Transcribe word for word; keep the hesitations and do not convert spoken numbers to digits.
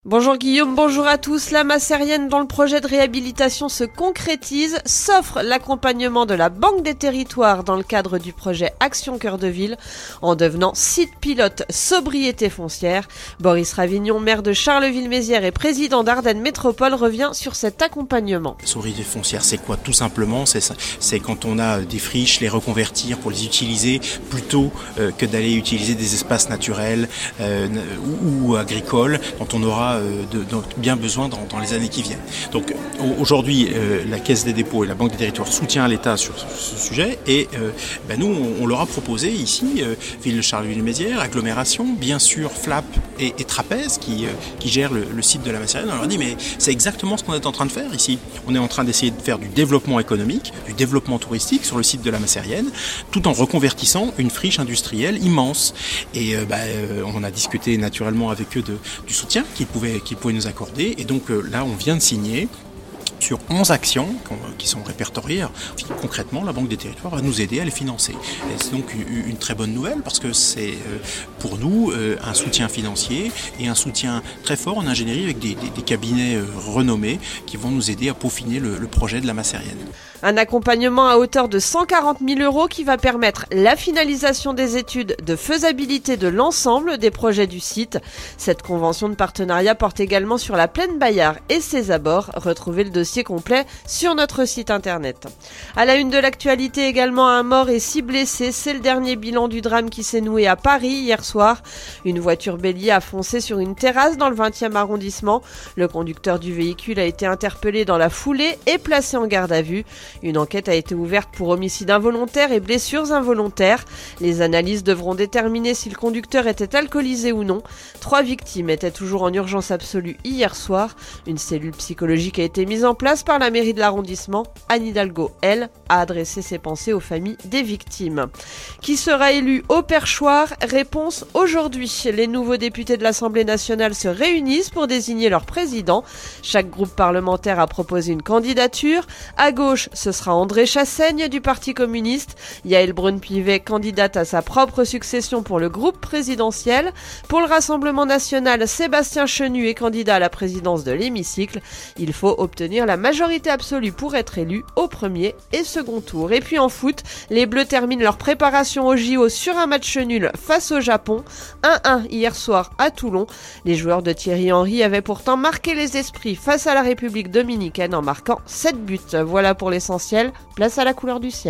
Bonjour Guillaume, bonjour à tous. La Macérienne, dont le projet de réhabilitation se concrétise, s'offre l'accompagnement de la Banque des Territoires dans le cadre du projet Action Cœur de Ville, en devenant site pilote sobriété foncière. Boris Ravignon, maire de Charleville-Mézières et président d'Ardennes Métropole, revient sur cet accompagnement. Sobriété foncière, c'est quoi? Tout simplement, c'est, c'est quand on a des friches, les reconvertir pour les utiliser plutôt euh, que d'aller utiliser des espaces naturels euh, ou, ou agricoles dont on aura De, de, bien besoin dans, dans les années qui viennent. Donc aujourd'hui, euh, la Caisse des dépôts et la Banque des Territoires soutient l'État sur, sur ce sujet et euh, ben nous, on, on leur a proposé ici, euh, Ville de Charleville-Mézières, agglomération, bien sûr Flap et, et Trapèze qui, euh, qui gèrent le, le site de la Macérienne. On leur a dit mais c'est exactement ce qu'on est en train de faire ici. On est en train d'essayer de faire du développement économique, du développement touristique sur le site de la Macérienne, tout en reconvertissant une friche industrielle immense. Et euh, ben, euh, on a discuté naturellement avec eux de, du soutien qu'ils pouvaient qu'ils pouvaient nous accorder. Et donc euh, là, on vient de signer sur onze actions qui sont répertoriées. Concrètement, la Banque des Territoires va nous aider à les financer. Et c'est donc une, une très bonne nouvelle parce que c'est euh, pour nous euh, un soutien financier et un soutien très fort en ingénierie avec des, des, des cabinets euh, renommés qui vont nous aider à peaufiner le, le projet de la Macérienne. Un accompagnement à hauteur de cent quarante mille euros qui va permettre la finalisation des études de faisabilité de l'ensemble des projets du site. Cette convention de partenariat porte également sur la plaine Bayard et ses abords. Retrouvez le dossier complet sur notre site internet. À la une de l'actualité également, un mort et six blessés. C'est le dernier bilan du drame qui s'est noué à Paris hier soir. Une voiture bélier a foncé sur une terrasse dans le vingtième arrondissement. Le conducteur du véhicule a été interpellé dans la foulée et placé en garde à vue. Une enquête a été ouverte pour homicide involontaire et blessures involontaires. Les analyses devront déterminer si le conducteur était alcoolisé ou non. Trois victimes étaient toujours en urgence absolue hier soir. Une cellule psychologique a été mise en place par la mairie de l'arrondissement. Anne Hidalgo, elle, a adressé ses pensées aux familles des victimes. Qui sera élu au perchoir? Réponse aujourd'hui. Les nouveaux députés de l'Assemblée nationale se réunissent pour désigner leur président. Chaque groupe parlementaire a proposé une candidature. À gauche, ce sera André Chassaigne du Parti communiste. Yaël Braun-Pivet, candidate à sa propre succession pour le groupe présidentiel. Pour le Rassemblement national, Sébastien Chenu est candidat à la présidence de l'hémicycle. Il faut obtenir la majorité absolue pour être élu au premier et second tour. Et puis en foot, les Bleus terminent leur préparation au J O sur un match nul face au Japon. un un hier soir à Toulon. Les joueurs de Thierry Henry avaient pourtant marqué les esprits face à la République dominicaine en marquant sept buts. Voilà pour l'essentiel. Place à la couleur du ciel.